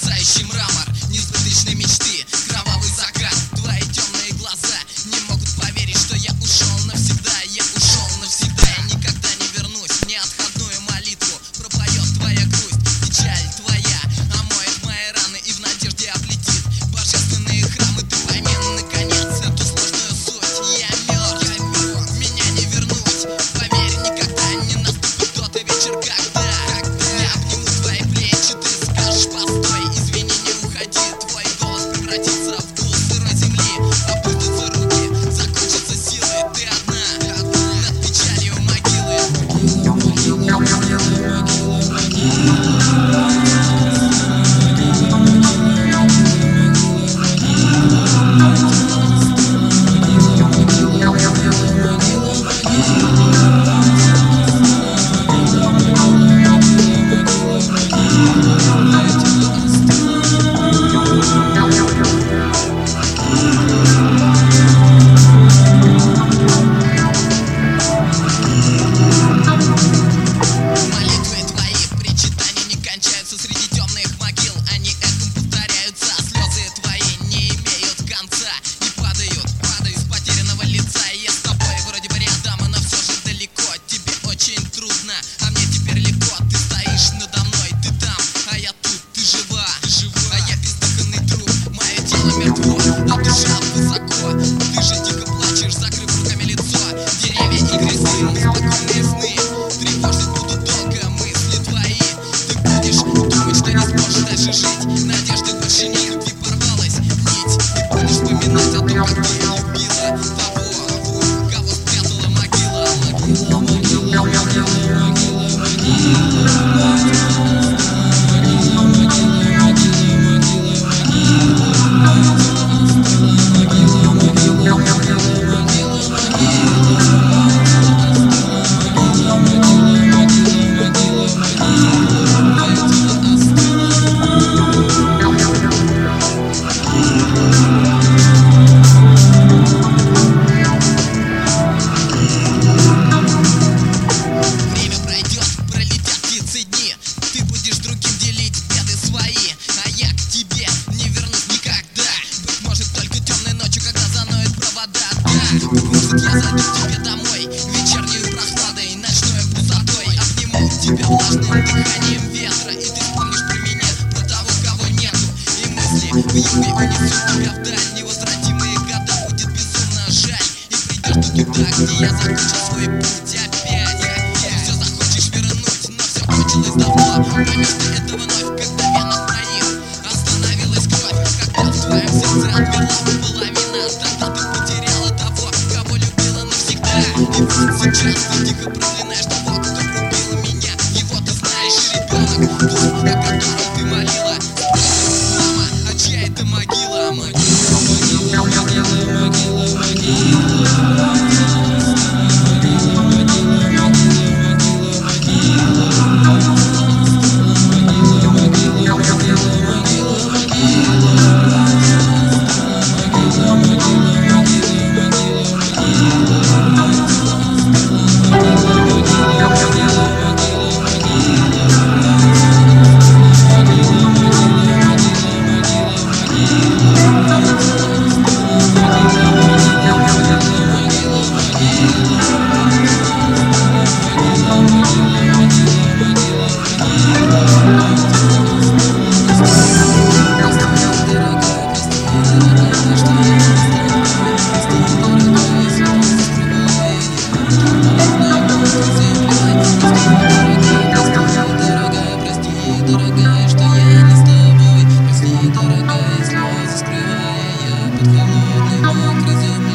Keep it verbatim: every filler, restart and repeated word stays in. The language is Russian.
мерцающий мрамор несбыточной мечты, кровавый закат. Твои темные глаза не могут поверить, что я ушел навсегда. Я ушел навсегда, я никогда не вернусь. Мне отходную молитву пропоет твоя грусть. Печаль твоя омоет мои раны и в надежде облетит божественные храмы. Ты пойми наконец эту сложную суть. Я мертв, я мертв, меня не вернуть. Поверь, никогда не наступит тот вечер, когда я обниму твои плечи, ты скажешь постой, извини, не уходи. Твой голос превратится в гул сырой земли, опустятся руки, закончатся силы. Ты одна, над печалью могилы. Молитвы твои, причитания не кончаются среди темных могил. Они эхом повторяются, слезы твои не имеют конца и падают, падают с потерянного лица. И я с тобой вроде бы рядом, но все же далеко. Тебе очень трудно, а мне теперь легко. Ты стоишь надо мной, ты там, а я тут, ты жива, ты жива. А я бездыханный труп, мое тело мертво, а душа высоко. Ты же дико плачешь, закрыв руками лицо. Деревья и грязы, спокойные сны тревожить будут долго мысли твои. Ты будешь думать, что не сможешь дальше жить. Надежды больше нет, любви порвалась нить. И будешь вспоминать о том, как ты любила того, кого спрятала могила. Могила, могила, могила, могила, могила. Время пройдет, пролетят птицы дни. Ты будешь другим делить беды свои, а я к тебе не вернусь никогда. Быть может, только темной ночью, когда заноют провода. Да, быть может, я зайду к тебе домой вечернюю прохладой, ночной пустотой. Обниму тебя влажным дыханием ветра, и ты вспомнишь про меня, про того, кого нету. И мысли в юге унесут тебя вдаль. Невозвратимые года будет безумно жаль. И придешь ты туда, где я закончил свой путь опять. И все захочешь вернуть, но все кончилось давно. Поймешь ты это вновь, когда в венах твоих остановилась кровь, когда в твоем сердце отмерла половина. Тогда ты потеряла того, кого любила навсегда. И вот сейчас ты тихо проклинаешь того, кто любил меня. Его ты знаешь, ребенок, тот, о котором ты молила. Мама, а чья это могила? Могила, могила, могила, могила, могила. Дорогая, что я не с тобой. Прости, дорогая, слезы скрывая, я под холодной мокрой землей.